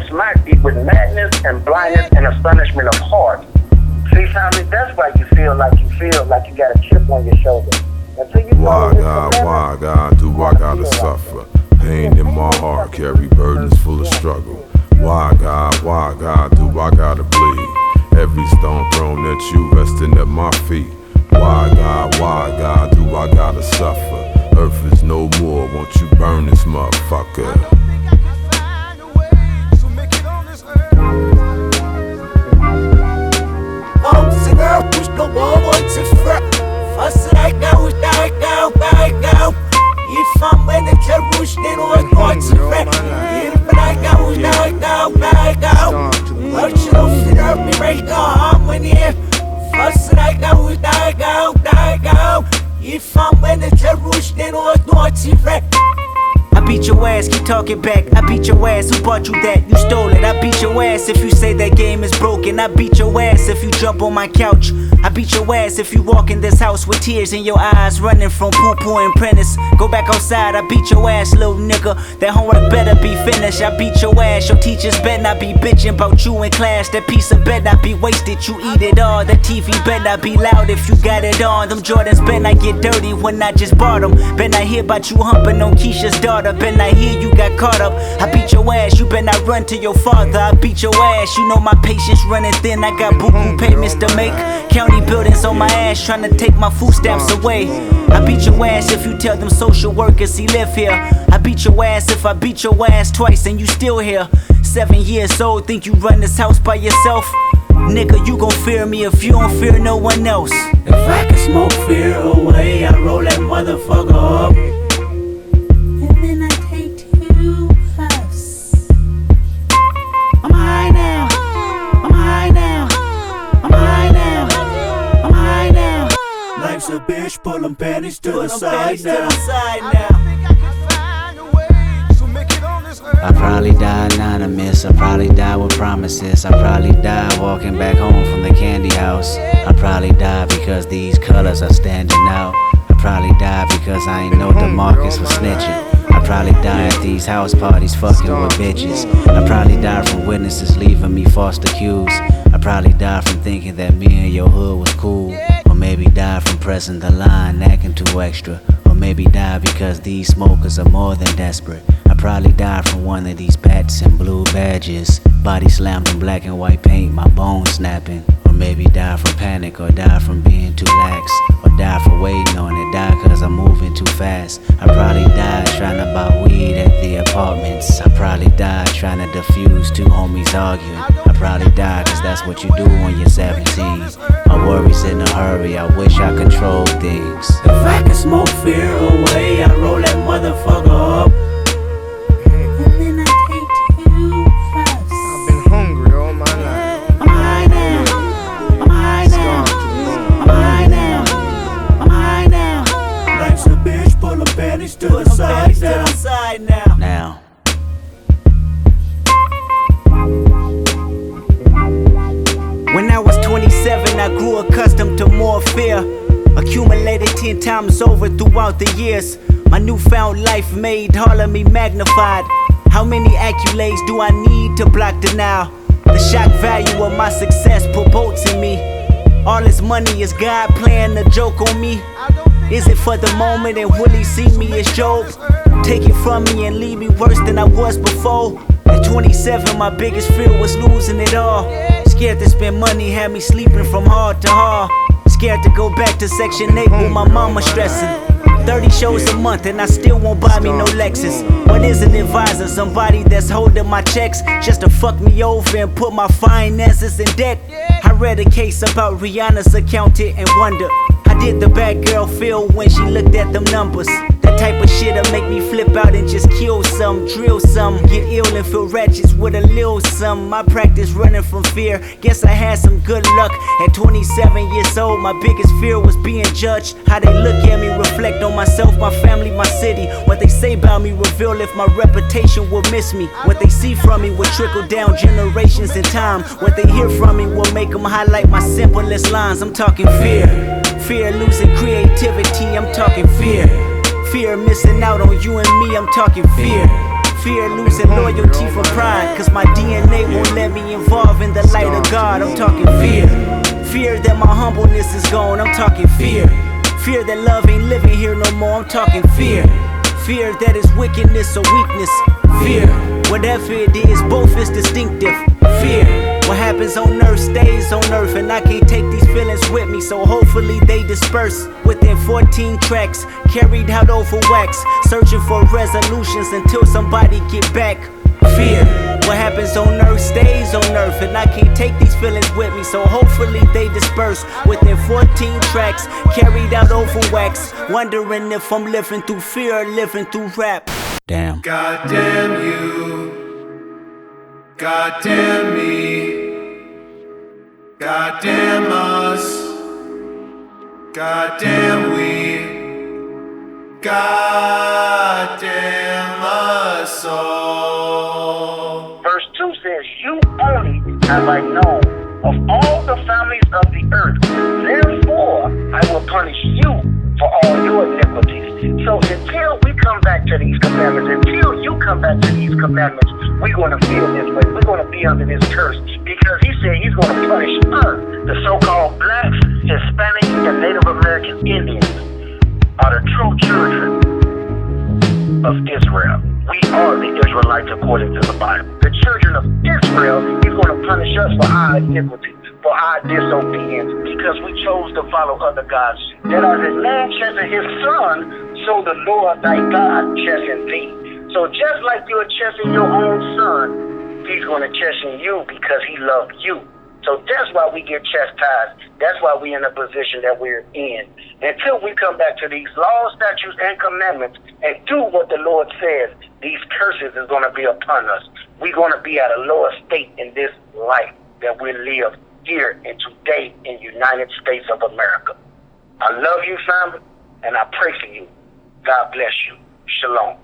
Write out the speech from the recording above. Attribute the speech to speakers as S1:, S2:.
S1: smack thee with madness and blindness and astonishment of heart. See, family, that's why you feel like you got a chip on your shoulder. Until you
S2: why God do I gotta suffer? Pain in my heart, carry burdens full of struggle. Why God do I gotta bleed? Every stone thrown at you resting at my feet. Why God do I gotta suffer? Earth is no more, won't you burn this motherfucker?
S3: I beat your ass, keep talking back. I beat your ass, who bought you that? You stole it. I beat your ass if you say that game is broken. I beat your ass if you jump on my couch. I beat your ass if you walk in this house with tears in your eyes, running from poo-poo and Prentice. Go back outside, I beat your ass, little nigga. That homework better be finished. I beat your ass, your teachers better not be bitching about you in class. That piece of better not be wasted, you eat it all. That TV better not be loud if you got it on. Them Jordans better not get dirty when I just bought them. Better not hear about you humping on Keisha's daughter. Better not hear you got caught up. I beat your ass, you better not run to your father. I beat your ass, you know my patience running thin. I got boo-boo payments to make. County buildings on my ass, trying to take my food stamps away. I beat your ass if you tell them social workers he live here. I beat your ass if I beat your ass twice and you still here. 7 years old, think you run this house by yourself? Nigga, you gon' fear me if you don't fear no one else.
S4: If I can smoke fear away, I roll that motherfucker up.
S3: And then I take 2 puffs. I'm high now. I'm high now. I'm high now. I'm high now.
S4: Life's a bitch, pull them panties to the side now.
S5: I probably die anonymous, I probably die with promises. I probably die walking back home from the candy house. I probably die because these colors are standing out. I probably die because I ain't know DeMarcus was snitching. I probably die at these house parties fucking with bitches. I probably die from witnesses leaving me false accused. I probably die from thinking that me and your hood was cool. Or maybe die from pressing the line, acting too extra. Or maybe die because these smokers are more than desperate. I probably die from one of these bats and blue badges. Body slammed in black and white paint, my bones snapping. Or maybe die from panic, or die from being too lax. Or die for waiting on it, die cause I'm moving too fast. I probably died trying to buy weed at the apartments. I probably died trying to defuse 2 homies arguing. I probably died cause that's what you do when you're 17. My worries in a hurry, I wish I controlled things.
S4: If I can smoke fear away, I roll that motherfucker up.
S3: And then I take 2 puffs.
S6: I've been hungry all my life.
S3: I'm high now. I'm high now. I'm high now. I'm high now.
S4: Life's a bitch, pull them panties to the side now.
S5: Now.
S3: When I was 27, I grew accustomed to more fear. Accumulated 10 times over throughout the years. My newfound life made all of me magnified. How many accolades do I need to block denial? The shock value of my success promotes in me. All this money is God playing a joke on me. Is it for the moment and will he see me as Job? Take it from me and leave me worse than I was before. At 27, my biggest fear was losing it all. Scared to spend money, had me sleeping from hard to hard. Scared to go back to Section 8 with my mama stressing. 30 shows a month and I still won't buy me no Lexus. What is an advisor? Somebody that's holding my checks just to fuck me over and put my finances in debt. I read a case about Rihanna's accountant and wonder, how did the bad girl feel when she looked at them numbers? That type of shit'll make me flip out and just kill some, drill some, get ill and feel wretched with a little some. My practice running from fear, guess I had some good luck. At 27 years old, my biggest fear was being judged. How they look at me reflect on myself, my family, my city. What they say about me reveal if my reputation will miss me. What they see from me will trickle down generations in time. What they hear from me will make them highlight my simplest lines. I'm talking fear. Fear losing creativity, I'm talking fear. Fear missing out on you and me, I'm talking fear. Fear losing loyalty for pride, cause my DNA won't let me involve in the light of God. I'm talking fear. Fear that my humbleness is gone. I'm talking fear. Fear that love ain't living here no more. I'm talking fear. Fear that is wickedness or weakness. Fear. Whatever it is, both is distinctive. Fear. What happens on earth stays on earth, and I can't take these feelings with me, so hopefully they disperse. Within 14 tracks, carried out over wax, searching for resolutions until somebody get back. Fear. What happens on earth stays on earth, and I can't take these feelings with me, so hopefully they disperse. Within 14 tracks, carried out over wax, wondering if I'm living through fear or living through rap.
S5: Damn.
S7: God damn you. God damn me. God damn us. God damn we. God damn us all.
S1: Verse 2 says, you only have I known of all the families of the earth. Therefore, I will punish you for all your iniquities. So until we come back to these commandments, until you come back to these commandments, we're going to feel this way. We're going to be under this curse, because he said he's going to punish us. The so-called blacks, Hispanics, and Native American Indians are the true children of Israel. We are the Israelites according to the Bible. The children of Israel, he's going to punish us for our iniquity, for our disobedience, because we chose to follow other gods. That as a man chasing his son, so the Lord thy God chasing thee. So just like you're chasing your own son, he's going to chasten you because he loved you. So that's why we get chastised. That's why we're in the position that we're in. Until we come back to these laws, statutes, and commandments and do what the Lord says, these curses is going to be upon us. We're going to be at a lower state in this life that we live here and today in the United States of America. I love you, family, and I pray for you. God bless you. Shalom.